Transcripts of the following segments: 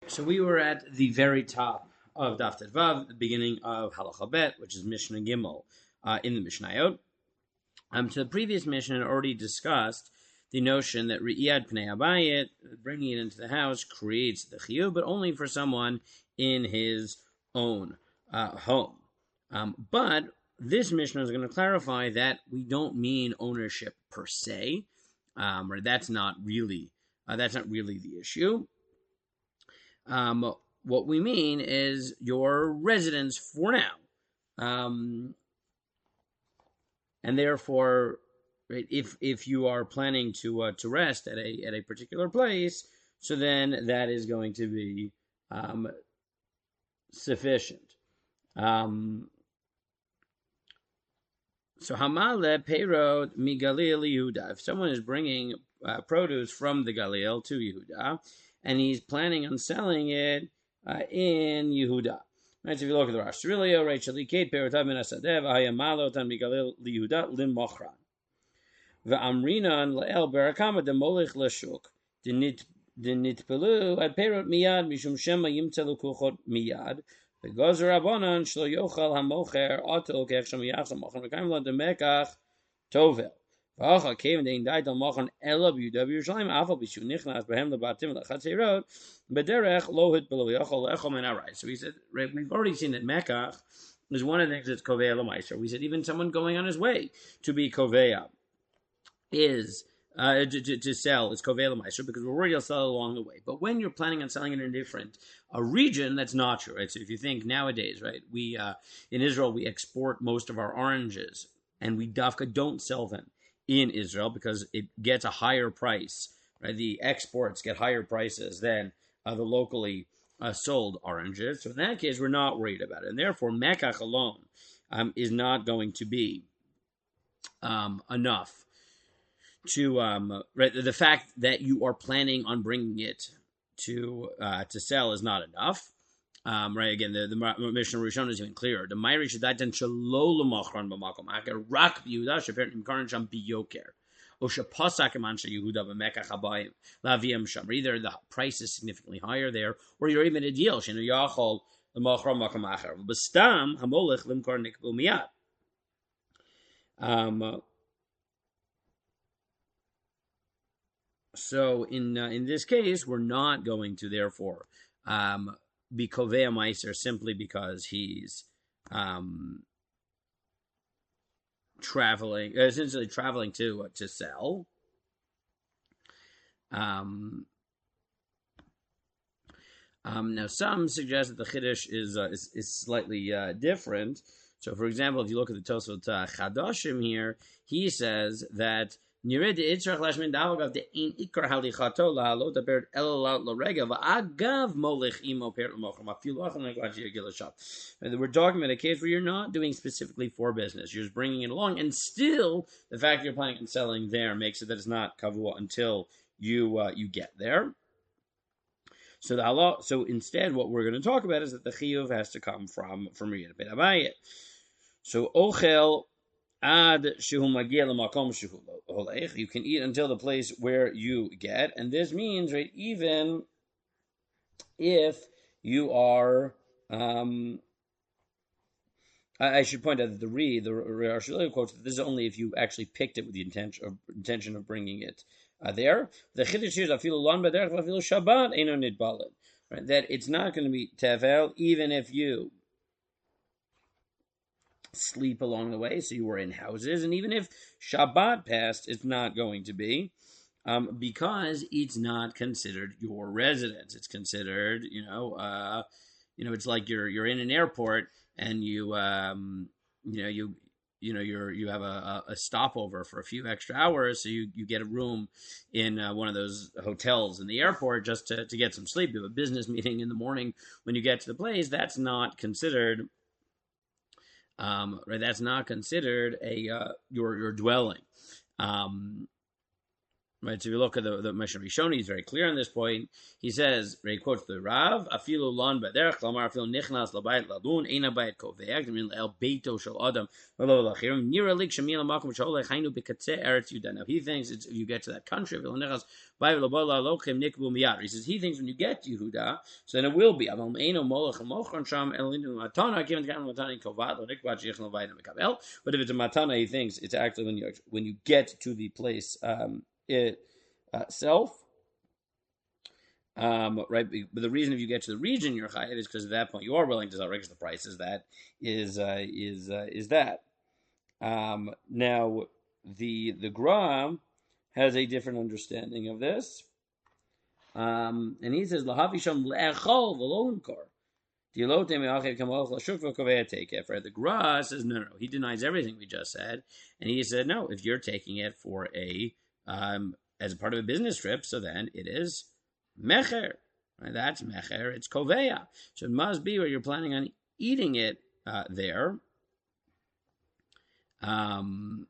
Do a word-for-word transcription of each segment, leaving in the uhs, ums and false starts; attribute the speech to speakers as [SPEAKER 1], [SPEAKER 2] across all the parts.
[SPEAKER 1] So we were at the very top of Daf Tet Vav, the beginning of Halacha Bet, which is Mishnah Gimel uh, in the Mishnayot. Um, to the previous Mishnah, already discussed the notion that Re'iyad Pnei Habayit, bringing it into the house, creates the chiyuv, but only for someone in his own uh, home. Um, but this Mishnah is going to clarify that we don't mean ownership per se, um, or that's not really uh, that's not really the issue. Um, what we mean is your residence for now. Um, and therefore, right, if if you are planning to uh, to rest at a at a particular place, so then that is going to be um, sufficient. Um, so Hamale Peirot mi Galil Yehuda. If someone is bringing uh, produce from the Galil to Yehuda, and he's planning on selling it uh, in Yehuda. Right, so if you look at the Rosh Hashanah, Rachel Kate Perotav Min Hasadeh V'Hayamalot and Migalil LiYehuda Lim Mochran V'Amrinan Leel Berakama Demolich Lashuk Dinit Dinitpelu Ad Perot Miyad Mishum Shema Yimtzelu Kuchot Miyad V'Gozer Abonan Shlo Yochal Hamocher Otel Kech Shem Yachzam Mochran V'Kaim Lo Demekach Tovel. Right, we already seen so we said, right, we've already seen that Mekach is one of the things that's Kovea L'Maiser. We said even someone going on his way to be Kovea is uh, to, to, to sell is Kovea L'Maiser because we're worried he'll sell it along the way. But when you're planning on selling it in a different a region, that's not true. Right? So if you think nowadays, right, we uh, in Israel we export most of our oranges and we dafka don't sell them in Israel because it gets a higher price. Right? The exports get higher prices than uh, the locally uh, sold oranges. So in that case, we're not worried about it. And therefore, Mekach alone um, is not going to be um, enough to... Um, right, the fact that you are planning on bringing it to uh, to sell is not enough. Um, right, again, the, the Mishnah Rishon is even clearer. The Mayri Shadaitan Shalol Machran B'Makom Aker Rak B'Yehuda Shefer Imkaran Sham B'Yoker O Shepasak Emansha Yehuda B'Mekach Habayim Laviyam Sham. Either the price is significantly higher there, or you're even a deal. Shenu Yachol the Machran Makom Acher B'Stam Hamolech Limkar Nikbu Miyad. Um. So in uh, in this case, we're not going to therefore um. be Kovea Meiser simply because he's um, traveling, essentially traveling to uh, to sell. Um, um, now, some suggest that the Chiddush is, uh, is is slightly uh, different. So, for example, if you look at the Tosfot uh, Chadashim here, he says that Nired Itzrach Lashmin Davagav de Ein Ikar Halichato Lahalot Abert Elalot Lorega Va'agav Molech Imo Per Mocham Afilachim Neglachi Gilashab. We're talking about a case where you're not doing specifically for business; you're just bringing it along, and still the fact you're planning on selling there makes it that it's not kavua until you uh, you get there. So the Allah, so instead, what we're going to talk about is that the chiyuv has to come from from Riyad Ben Abayit. So ochel. Ad shehu magia l'makom shehu holech. You can eat until the place where you get, and this means, right, even if you are. Um, I, I should point out that the Re, the Rosh Hashanah quotes that this is only if you actually picked it with the intention of intention of bringing it uh, there. The chiddush is afilu lon b'derech afilu Shabbat eino nidbalin. Right, that it's not going to be tevel even if you sleep along the way, so you were in houses, and even if Shabbat passed, it's not going to be, um, because it's not considered your residence. It's considered, you know, uh, you know, it's like you're you're in an airport, and you, um, you know, you, you know, you're you have a, a stopover for a few extra hours, so you, you get a room in uh, one of those hotels in the airport just to to get some sleep. You have a business meeting in the morning when you get to the place. That's not considered. Um, right, that's not considered a uh, your your dwelling. Um, Right, so if you look at the, the Mishnah Rishoni, he's very clear on this point. He says, he quotes the Rav, Afilu lan baderech, lamar afilu nichnas labayit ladun, eina bayit koveach, demin el beito shel adam, v'lo l'achir, nira lik shemi l'makom sholech, hainu b'katzeh eretz Yudah. Now he thinks it's, if you get to that country, afilu nichnas, bayit l'bola lochem nikbu miyad. He says, he thinks when you get to Yehuda, so then it will be, aval me'eno molech l'mochron sham, elinu matana, given the matana in kovat, lo nikbat, shich l'bayit l'mekabel. But if it's a matana, he thinks it's actually when you, when you get to the place, um, it uh, self, um, right? But the reason if you get to the region you're chayav is because at that point you are willing to sell because the price is that is uh, is uh, is that. Um, now the the Gra has a different understanding of this, um, and he says lahavisham le'echol v'lo take it. Right? The Gra says no, no, no. He denies everything we just said, and he said no. If you're taking it for a um, as a part of a business trip, so then it is mecher. Right? That's mecher. It's koveya. So it must be where you're planning on eating it uh, there. Um,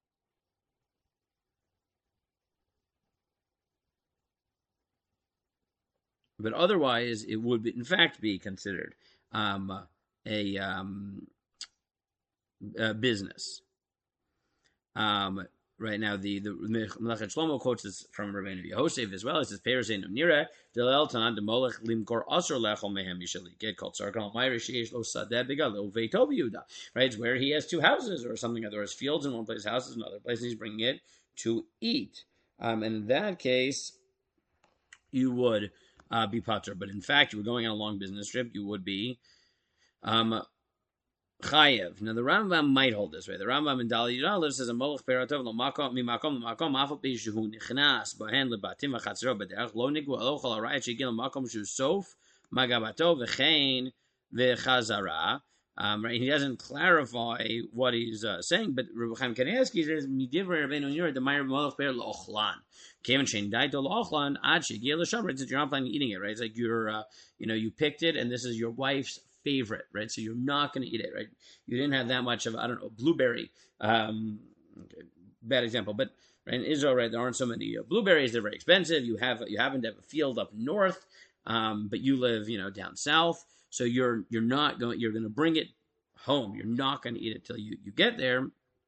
[SPEAKER 1] but otherwise, it would, be, in fact, be considered um, a, um, a business. Um, right now, the the Melech Shlomo quotes this from Rabbeinu Yehosef as well. It says, "Pereseinu nira delel tanan demolech limkor asur lechol mehem yishali get called sarkal ma'irish yesh lo sadeh begalil veito b'Yehuda." Right, it's where he has two houses or something. There is fields in one place, houses in another place, and he's bringing it to eat. Um, and in that case, you would uh, be patur. But in fact, you were going on a long business trip, you would be um, chayev. Now the Rambam might hold this way. The Rambam in Dali Yudalef says a molech peratov lo makom mi makom lo makom afal pi shehu nichnas bahen lebatim v'chatzero b'derech lo nigvu elo chol harayit shegil makom shu sof magabato v'chein v'chazara. Um, right, he doesn't clarify what he's uh, saying, but Rabbi Chaim Kanievsky says midivrei Rabbeinu Yonah the Meir molech per lo ochlan. Kevin shein daito lo ochlan ad shegil l'shabbat. It's you're not planning on eating it, right? It's like you're, uh, you know, you picked it, and this is your wife's favorite, right? So you're not going to eat it, right? You didn't have that much of, I don't know, blueberry. Um, okay, bad example, but right, in Israel, right, there aren't so many uh, blueberries. They're very expensive. You have, you happen to have a field up north, um, but you live, you know, down south. So you're, you're not going, you're going to bring it home. You're not going to eat it till you, you get there.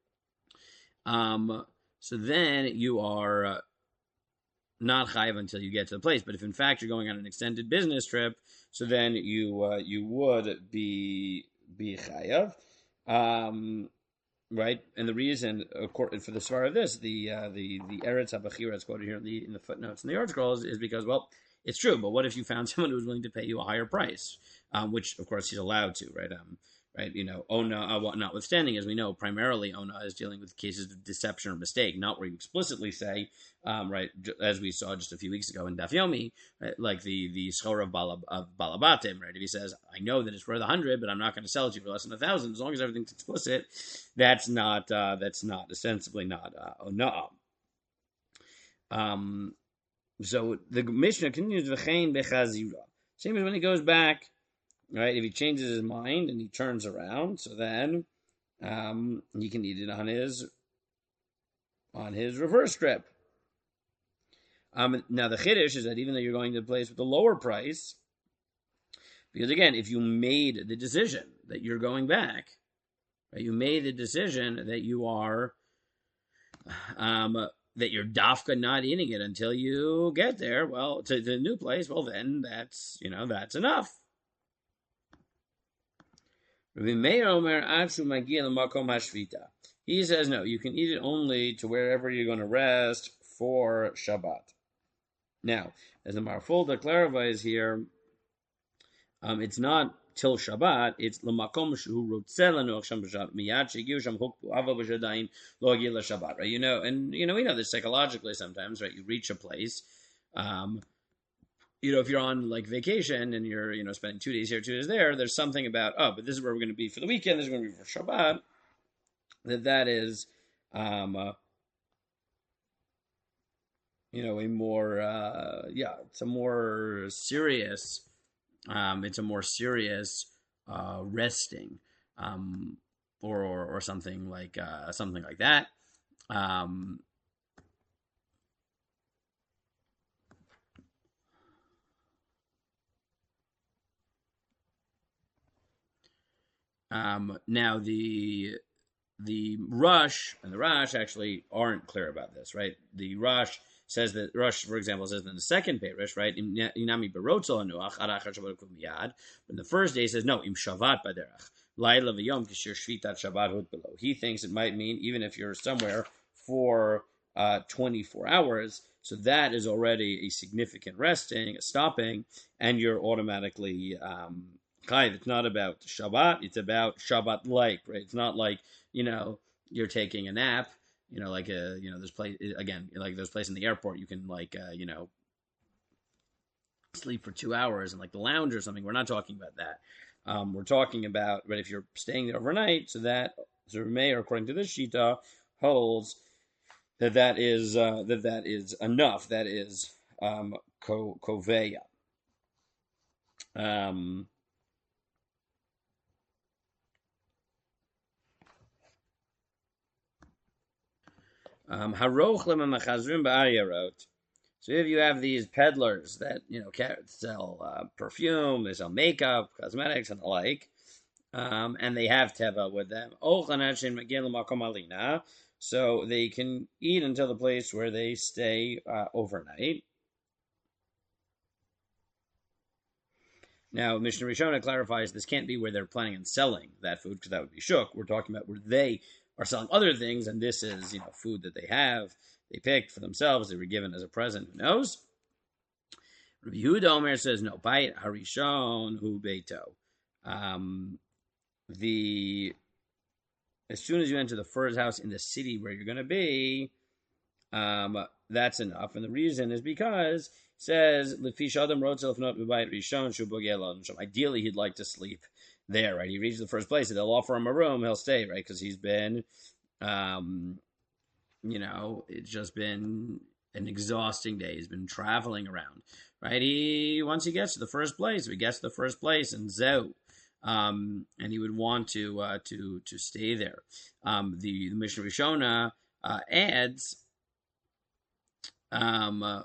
[SPEAKER 1] Um, so then you are uh, not chayiv until you get to the place. But if in fact you're going on an extended business trip, so then you uh, you would be be chayav, um, right? And the reason, of course, for the svara of this, the uh, the the Eretz HaBachira is quoted here in the in the footnotes in the article is, is because, well, it's true. But what if you found someone who was willing to pay you a higher price, um, which of course he's allowed to, right? Um, Right, you know, Ona, uh, notwithstanding, as we know, primarily Ona is dealing with cases of deception or mistake, not where you explicitly say, um, right, as we saw just a few weeks ago in Daf Yomi, right, like the the schor of, Bala, of Balabatim, right? If he says, I know that it's worth a hundred, but I'm not going to sell it to you for less than a thousand, as long as everything's explicit, that's not, uh, that's not, ostensibly not uh, Ona. Um, so the Mishnah continues, V'chein bechazira. Same as when he goes back. Right, if he changes his mind and he turns around, so then um, he can eat it on his on his reverse trip. Um, now the chiddush is that even though you're going to the place with the lower price, because again, if you made the decision that you're going back, right, you made the decision that you are um, that you're dafka not eating it until you get there, well, to, to the new place. Well, then that's you know that's enough. Rabbi Meir Omer Akshu Magia L'Makom Hashvita. He says no, you can eat it only to wherever you're going to rest for Shabbat. Now, as the Marfolda clarifies here, um, it's not till Shabbat. It's L'Makom Shehu Rotzeh Lanuach Sham B'Shabbat Miyad Shegiu Sham Hukbu Ava B'Shadayin Lo Agil Shabbat. Right? You know, and you know we know this psychologically sometimes. Right? You reach a place. Um, You know, if you're on like vacation and you're, you know, spending two days here, two days there, there's something about, oh, but this is where we're going to be for the weekend. This is going to be for Shabbat. That that is, um, uh, you know, a more, uh, yeah, it's a more serious, um, it's a more serious uh, resting, um, or, or or something like uh, something like that. Um, Um, now the the Rush and the Rash actually aren't clear about this, right? The Rush says that Rush, for example, says in the second Perish, right? Inami berotzel hanuach arachar Shabbat miyad. But in the first day, he says no im Shavat baderach laila v'yom kishir shvitat Shabbat hut below. He thinks it might mean even if you're somewhere for uh, twenty-four hours, so that is already a significant resting, a stopping, and you're automatically um, chayiv. It's not about Shabbat; it's about Shabbat-like, right? It's not like, you know, you're taking a nap, you know, like a, you know, there's place again, like there's place in the airport you can like, uh, you know, sleep for two hours and like the lounge or something. We're not talking about that. Um, we're talking about, but if you're staying there overnight, so that Zermei, or according to this Shita, holds that that is uh, that that is enough. That is um, ko- koveya. Um, Um, Harochlem and Machazrim Ba'arya wrote. So if you have these peddlers that, you know, sell uh, perfume, they sell makeup, cosmetics, and the like, um, and they have teva with them, so they can eat until the place where they stay uh, overnight. Now, Mishnah Rishona clarifies this can't be where they're planning on selling that food, because that would be shuk. We're talking about where they are selling other things, and this is, you know, food that they have, they picked for themselves, they were given as a present. Who knows? Rabbi Yehuda Omer says no. Bait harishon hu beito. Um, the as soon as you enter the first house in the city where you're going to be, um, that's enough. And the reason is because it says lefish adam rotzel not b'bayit rishon shu bogel. Ideally, he'd like to sleep there, right? He reaches the first place, and they'll offer him a room, he'll stay, right? Because he's been, um, you know, it's just been an exhausting day. He's been traveling around, right? He once he gets to the first place, he gets to the first place, and zo, um, and he would want to uh, to to stay there. Um, the, the Mishnah Rishona uh, adds. Um, uh,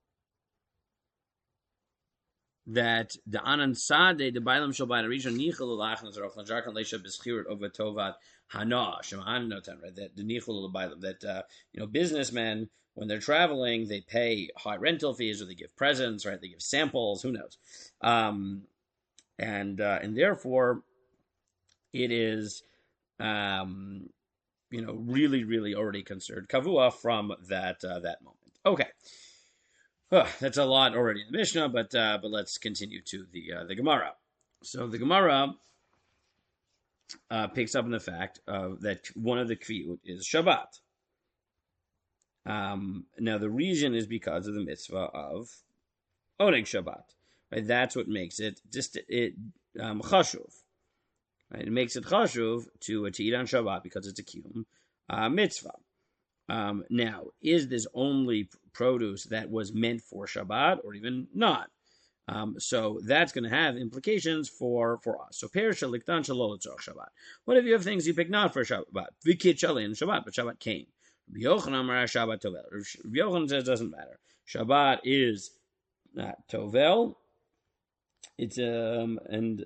[SPEAKER 1] that the Anan Sade, the Bailam Shalbai Rishon Nichel Lachnas Rochlan Jarkan Lesha Beschirit over Tovat Hana Shemahan Notan, right? That the Nichel Bailam, that uh, you know, businessmen when they're traveling, they pay high rental fees or they give presents, right? They give samples, who knows? Um, and uh, and therefore, it is um, you know, really, really already considered kavua from that uh, that moment. Okay. Oh, that's a lot already in the Mishnah, but uh, but let's continue to the uh, the Gemara. So the Gemara uh, picks up on the fact uh, that one of the kviyut is Shabbat. Um, now the reason is because of the mitzvah of oneg Shabbat. Right, that's what makes it just it um, chashuv. Right, it makes it chashuv to uh, to eat on Shabbat because it's a kiyum uh, mitzvah. Um, now, is this only produce that was meant for Shabbat, or even not? Um, so that's going to have implications for, for us. So perisha liktan shalol Shabbat. What if you have things you pick not for Shabbat? Vikit shalin Shabbat, but Shabbat came. Rabbi Yochanan amar Shabbat tovel. Rabbi Yochanan says it doesn't matter. Shabbat is not tovel. It's um and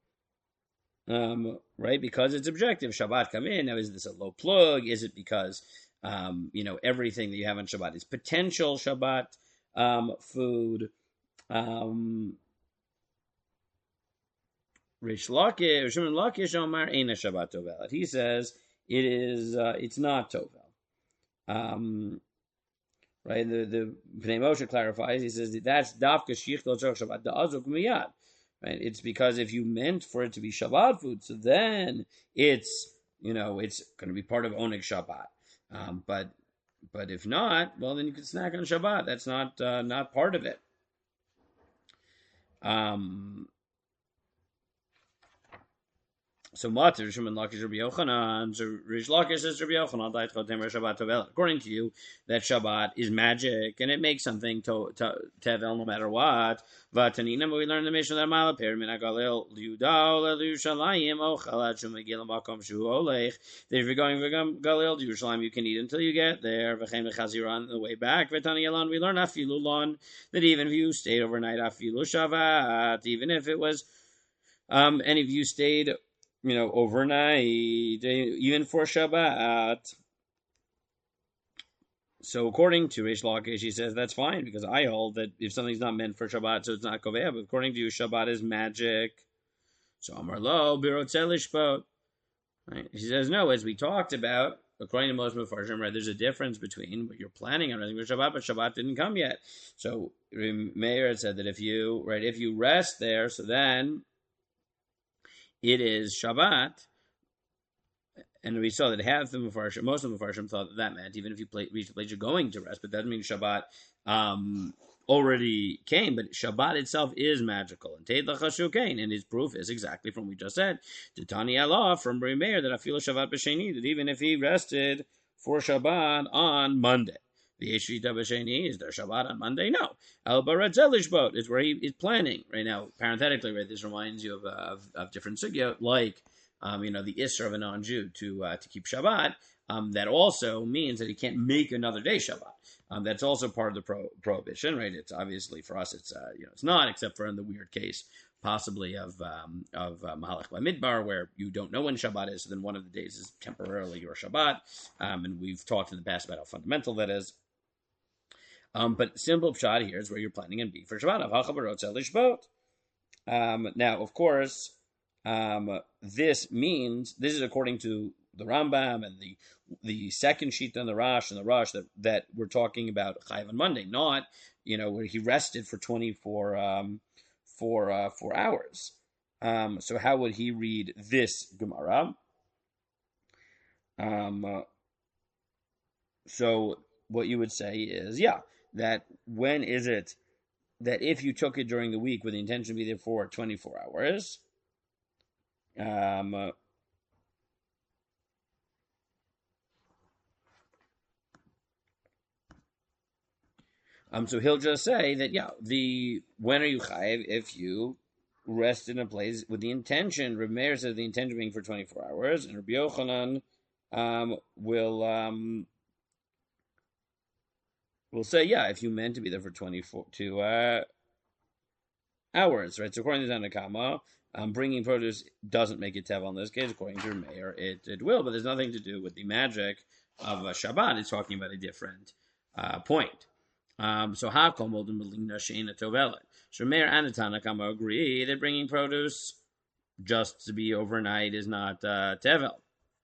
[SPEAKER 1] um right, because it's objective. Shabbat come in. Now, is this a low plug? Is it because Um, you know, everything that you have on Shabbat is potential Shabbat um, food. Um, Rish Lakish, Shimon Lakish Omar Eina Shabbat Tovel. He says it is, uh, it's not Tovel. Um, right? The the Pnei Moshe clarifies. He says that that's Dafka Shich Lotzor Shabbat Da'azuk Miyad. Right? It's because if you meant for it to be Shabbat food, so then it's, you know, it's going to be part of Oneg Shabbat. Um, but but if not, well, then you can snack on Shabbat. That's not uh, not part of it. Um, so Matir Shimon Lakish Rabbi Yochanan, so Rish Lakish says Rabbi Yochanan died Chotem Shabbat Tovel. According to you, that Shabbat is magic and it makes something to, to Tevel no matter what. Vatanina, we learn the Mishnah that Mala Pyramid Agalil Yudal Yerushalayim Ochalat Shumagil Makom Shu Olech. That if you're going from Galil to Yerushalayim, you can eat until you get there. V'chem Chaziran on the way back. Vatani Yalon, we learn Afilu Lon, that even if you stayed overnight Afilu Shabbat, even if it was, um, and if you stayed, you know, overnight, even for Shabbat. So according to Reish Lakish, he says that's fine because I hold that if something's not meant for Shabbat, so it's not kovea. But according to you, Shabbat is magic. So Amar Lo Birotzel Lishpot. Right? He says no, as we talked about, according to most Mefarshim, right, there's a difference between what you're planning on resting for Shabbat, but Shabbat didn't come yet. So Meir had said that if you right, if you rest there, so then it is Shabbat. And we saw that half the Mefarshim, most of the Mefarshim thought that, that meant even if you play, reach the place you're going to rest, but that doesn't mean Shabbat um, already came. But Shabbat itself is magical. And Teid Lachashukain, and his proof is exactly from what we just said. To Tani Allah from Bri Meir that Afilo Shabbat B'Sheni, that even if he rested for Shabbat on Monday. The Yeshita B'Sheni, is there Shabbat on Monday? No. El Baratzel boat is where he is planning. Right now, parenthetically, right, this reminds you of, uh, of, of different sugya, like Um, you know, the Isser of a non-Jew to uh, to keep Shabbat, um, that also means that he can't make another day Shabbat. Um, that's also part of the pro- prohibition, right? It's obviously for us, it's uh, you know, it's not, except for in the weird case, possibly of um, of uh, Mahalach Bamidbar, where you don't know when Shabbat is, so then one of the days is temporarily your Shabbat. Um, and we've talked in the past about how fundamental that is. Um, but simple pshat here is where you're planning on being for Shabbat. Um, now, of course. Um, this means, this is according to the Rambam and the the second sheet on the Rash and the Rash that, that we're talking about Chayav on Monday, not, you know, where he rested for twenty-four um, for, uh, four hours. Um, so how would he read this Gemara? Um, uh, so what you would say is, yeah, that when is it that if you took it during the week with the intention to be there for twenty-four hours, Um, uh, um, so he'll just say that, yeah, the when are you chayiv if you rest in a place with the intention? Reb Meir says the intention being for twenty-four hours, and Rabbi Yochanan um, will um, will say, yeah, if you meant to be there for twenty-four two uh, hours, right? So according to Tanakama, Um, bringing produce doesn't make it tevel in this case. According to Meir, it, it will, but there's nothing to do with the magic of a Shabbat. It's talking about a different uh, point. Um, so Hakom Olden Melina Sheina Tovelet. So Meir and the Tanakama agree that bringing produce just to be overnight is not uh, tevel.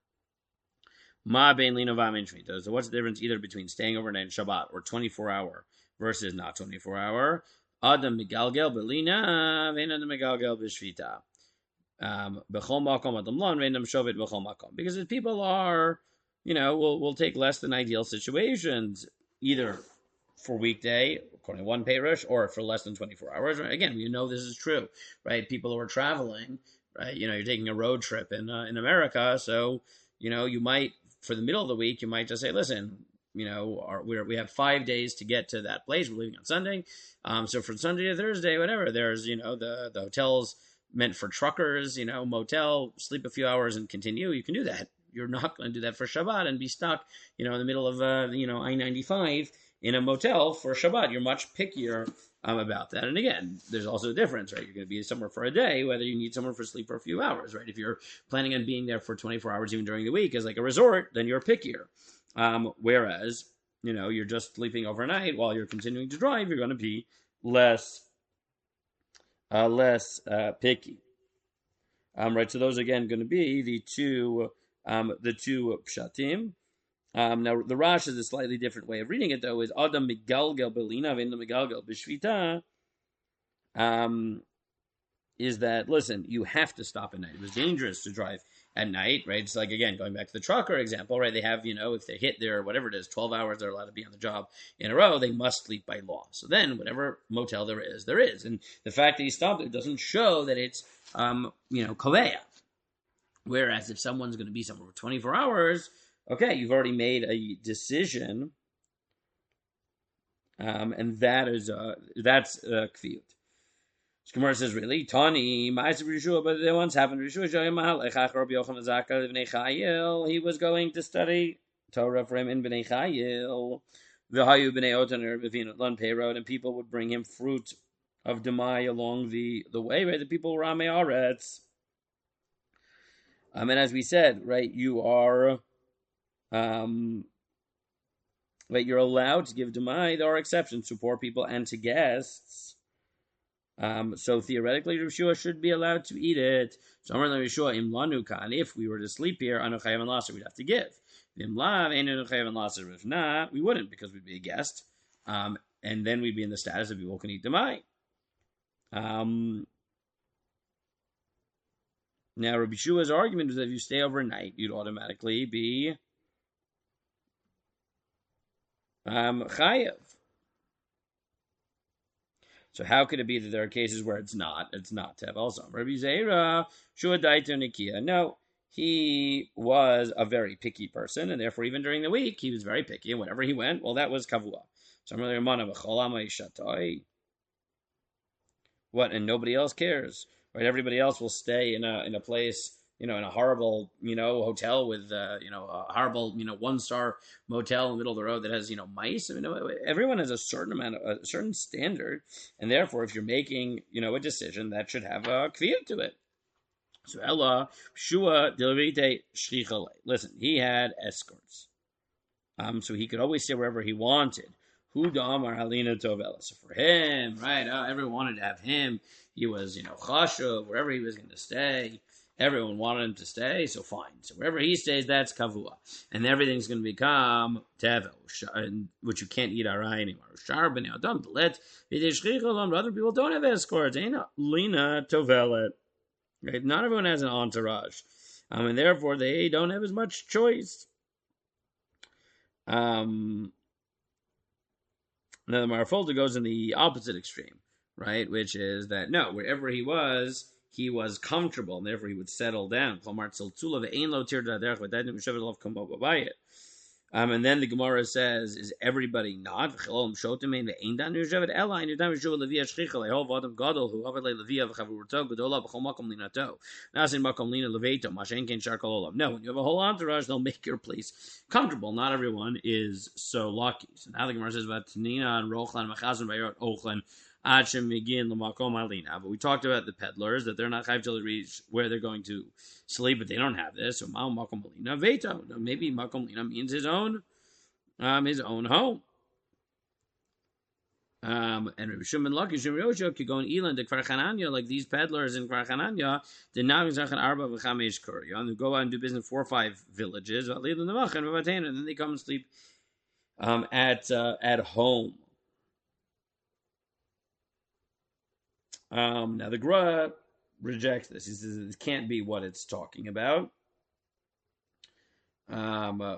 [SPEAKER 1] Ma bein lino v'amin shmita. So what's the difference either between staying overnight in Shabbat or twenty-four hour versus not twenty-four hour? Adam megalgel belina, vein adam megalgel b'shvita. B'chol makom adam lon, vein adam shovet b'chol makom. Because if people are, you know, will will take less than ideal situations, either for weekday, according to one peirush, or for less than twenty-four hours. Right? Again, you know this is true, right? People who are traveling, right? You know, you're taking a road trip in uh, in America, so you know you might, for the middle of the week, you might just say, listen, you know, our, we're, we have five days to get to that place. We're leaving on Sunday. Um, so from Sunday to Thursday, whatever, there's, you know, the, the hotel's meant for truckers, you know, motel, sleep a few hours and continue. You can do that. You're not going to do that for Shabbat and be stuck, you know, in the middle of, uh, you know, I ninety-five in a motel for Shabbat. You're much pickier um, about that. And again, there's also a difference, right? You're going to be somewhere for a day, whether you need somewhere for sleep for a few hours, right? If you're planning on being there for twenty-four hours, even during the week as like a resort, then you're pickier. Um, whereas, you know, you're just sleeping overnight while you're continuing to drive, you're going to be less, uh, less uh, picky. Um, right. So those again going to be the two, um, the two pshatim. Um, now the Rash is a slightly different way of reading it, though. Is Adam migalgel belina v'enda migalgel b'shvita. Um, is that listen? You have to stop at night. It was dangerous to drive at night, right? It's like, again, going back to the trucker example, right? They have, you know, if they hit their, whatever it is, twelve hours, they're allowed to be on the job in a row, they must sleep by law. So then whatever motel there is, there is. And the fact that he stopped there doesn't show that it's, um, you know, koveya. Whereas if someone's going to be somewhere for twenty-four hours, okay, you've already made a decision. Um, and that is, uh, that's uh, kfiyut. Gemara says, really? Tani, Ma'aser Rishua, but there once happened, Rishua, he was going to study Torah for him in Bnei Chayil, V'hayu Bnei Otaner, V'vin Lon Peirod, and people would bring him fruit of Demai along the, the way, right? The people were Ramei Aretz. Um, and as we said, right, you are, um, right, you're allowed to give demai. There are exceptions to poor people and to guests. Um, so theoretically, Rav Shua should be allowed to eat it. So Amar Rav Shua im lanu kan. If we were to sleep here, anu chayav laser, we'd have to give. Im lav anu chayav laser. If not, we wouldn't because we'd be a guest, um, and then we'd be in the status of people who can eat demai. Um, now Rabbi Shua's argument is that if you stay overnight, you'd automatically be um, chayav. So how could it be that there are cases where it's not? It's not tevel. So Rabbi Zeira Shua daito nikia. No, he was a very picky person, and therefore even during the week he was very picky, and whenever he went, well, that was kavua. So I'm really what, and nobody else cares, right? Everybody else will stay in a in a place, you know, in a horrible, you know, hotel with, uh, you know, a horrible, you know, one star motel in the middle of the road that has, you know, mice. I mean, everyone has a certain amount of a certain standard, and therefore, if you're making, you know, a decision, that should have a kviyah to it. So Ella Shua Dilvite Shrichale. Listen, he had escorts, um, so he could always stay wherever he wanted. Who Damar Halina Tovela. So for him, right, uh, everyone wanted to have him. He was, you know, chashuv, wherever he was going to stay. Everyone wanted him to stay, so fine. So wherever he stays, that's kavua. And everything's going to become tevel, which you can't eat arai anymore. Other people don't have escorts. Lina Tovelet. Right? Not everyone has an entourage. Um, and therefore, they don't have as much choice. Um... Now the Marfolda goes in the opposite extreme, right? Which is that no, wherever he was, he was comfortable, and therefore he would settle down. Um, and then the Gemara says, is everybody not? Now, no, when you have a whole entourage, they'll make your place comfortable. Not everyone is so lucky. So now the Gemara says about Tanina and Rochlan, Machazan, Bayot, Ochlan, but we talked about the peddlers, that they're not chayv till they reach where they're going to sleep, but they don't have this. So makom malina veto. Maybe makom malina means his own, um, his own home. Um, and Rabbi Shimon Lucky, Shimon Yosha could go in Elan to Kfar Chananya, like these peddlers in Kfar Chananya, did not exactly arba v'chamesh kurya, and they go out and do business in four or five villages, and then they come and sleep um, at uh, at home. Um, now the Gra rejects this. He says it can't be what it's talking about. Um, uh,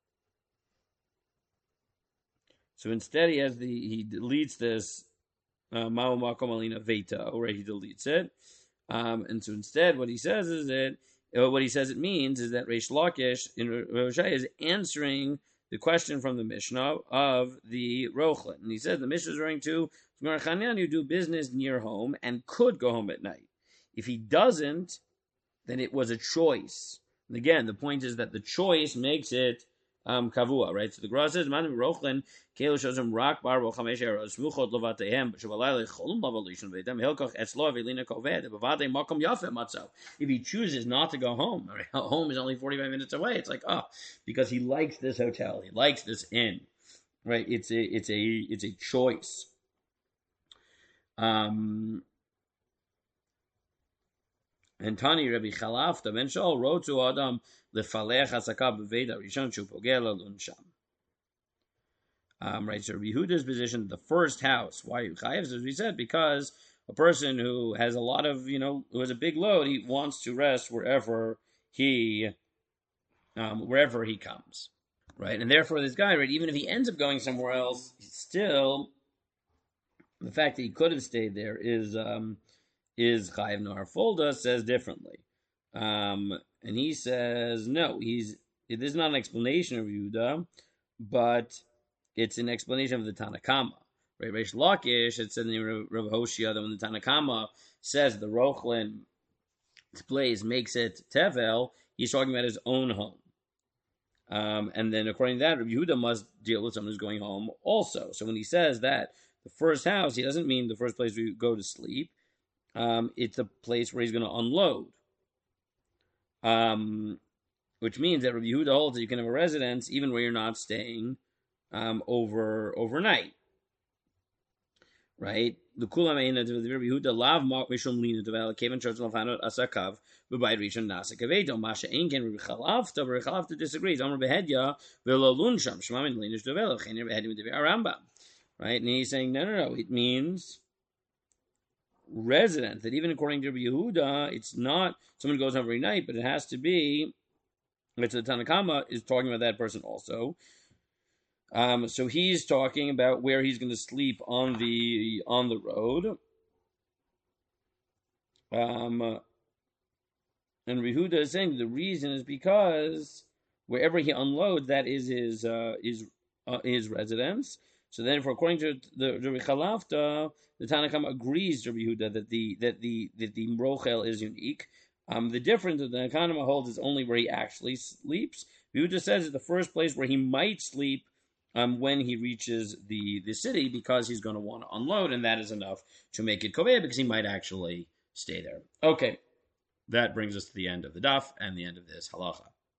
[SPEAKER 1] so instead, he has the he deletes this Mao Makom Alina Veta, or he deletes it. Um, and so instead, what he says is that uh, what he says it means is that Reish Lakish in Rosh is answering the question from the Mishnah of the Rochlin, and he says the Mishnah is referring to you do business near home and could go home at night. If he doesn't, then it was a choice. And again, the point is that the choice makes it um, kavua, right? So the Gra says, "Man rochlin keilu shows him rak bar v'chamesh eros smuchot lovatehem b'shavalay lecholum lavalishin v'edem hilkoch etzlo v'lina koved b'vadei makom yafeh matzav." If he chooses not to go home, right? Home is only forty-five minutes away. It's like, oh, because he likes this hotel, he likes this inn, right? It's a, it's a, it's a choice. Um, and Tani Rabbi Chalaf the Ben Shaul wrote to Adam lefalech hasaka b'veda rishon shu pogel l'unsham. Um, right. So Rabbi Yehuda's position, the first house. Why you chayav? As we said, because a person who has a lot of, you know, who has a big load, he wants to rest wherever he, um, wherever he comes, right? And therefore, this guy, right, even if he ends up going somewhere else, he's still. The fact that he could have stayed there is um, is Chayiv Nohar Folda says differently, um, and he says no. He's it is not an explanation of Yehuda, but it's an explanation of the Tanakama. Right, Reish Lakish it said in Rav Hoshia that when the Tanakama says the Rochlin place makes it Tevel, he's talking about his own home, um, and then according to that, Rav Yehuda must deal with someone who's going home also. So when he says that. The first house, he doesn't mean the first place where you go to sleep. Um, it's a place where he's going to unload. Um, which means that Rabbi Yehuda holds that you can have a residence even where you're not staying um, over overnight. Right? The Kula Meina to Rabbi Yehuda lav mak mishum lina to vel kevan church lafanot asakav b'bayit rishon nasakavedo masha einken Rabbi Chalafta Rabbi Chalafta disagrees. Amar behedya velo lunsham shmamin linish to vel chen Rabbi Behedya with Rambam. Right? And he's saying no, no, no. It means residence. That even according to Rabbi Yehuda, it's not someone goes every night, but it has to be. It's the Tanakama is talking about that person also. Um, so he's talking about where he's going to sleep on the on the road. Um, and Rehuda is saying the reason is because wherever he unloads, that is his uh, his uh, his residence. So then, for according to the Rabbi Chalafta, the Tanakam agrees to Rehuda that the that the that the Rochel is unique. Um, the difference that the Tanakama holds is only where he actually sleeps. Rehuda says it's the first place where he might sleep. Um, when he reaches the, the city, because he's going to want to unload, and that is enough to make it kovea, because he might actually stay there. Okay, that brings us to the end of the daf and the end of this halacha.